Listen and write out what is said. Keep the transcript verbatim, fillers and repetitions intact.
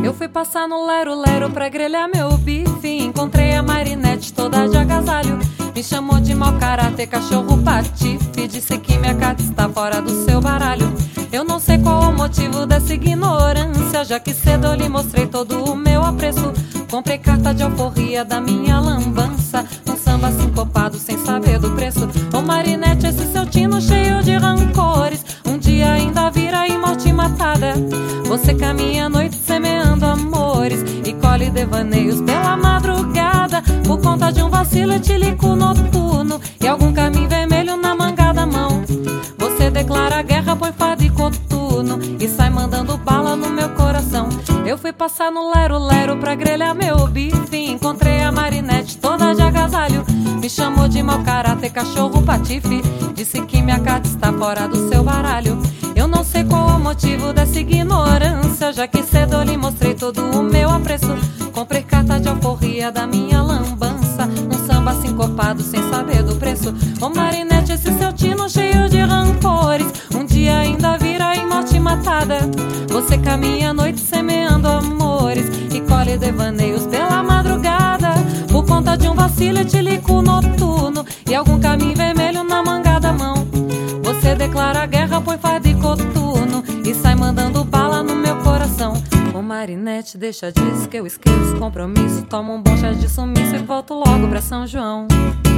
Eu fui passar no lero-lero pra grelhar meu bife. Encontrei a Marinette toda de agasalho. Me chamou de mau caráter, cachorro patife. Disse que minha carta está fora do seu baralho. Eu não sei qual o motivo dessa ignorância, já que cedo eu lhe mostrei todo o meu apreço. Comprei carta de alforria da minha lambança, um samba sincopado sem saber do preço. Ô Marinette, esse seu tino cheio de rancores um dia ainda vira em morte matada. Você caminha à noite semeando amores e colhe devaneios pela madrugada. Por conta de um vacilo etílico noturno e algum caminho vermelho na manga da mão, você declara guerra, põe fardo e coturno e sai mandando bala no meu coração. Eu fui passar no lero-lero pra grelhar meu bife. Encontrei a Marinette toda de agasalho. Me chamou de mau caráter, cachorro patife. Disse que minha carta está fora do seu baralho. Eu não sei qual o motivo dessa ignorância, já que cedo eu lhe mostrei todo o meu apreço. Comprei carta de alforria da minha lambança, um samba sincopado sem saber do preço. Ô Marinette, esse seu tino cheio de rancores um dia ainda vira em morte matada. Você caminha à noite semeando amores e colhe devaneios pela madrugada. Por conta de um vacilo etílico noturno e algum caminho vermelho na manga da mão, você declara guerra, põe fardo e coturno e sai mandando bala no meu coração. Ô Marinette, deixa disso que eu esqueço compromisso. Tomo um bom chá de sumiço e volto logo pra São João.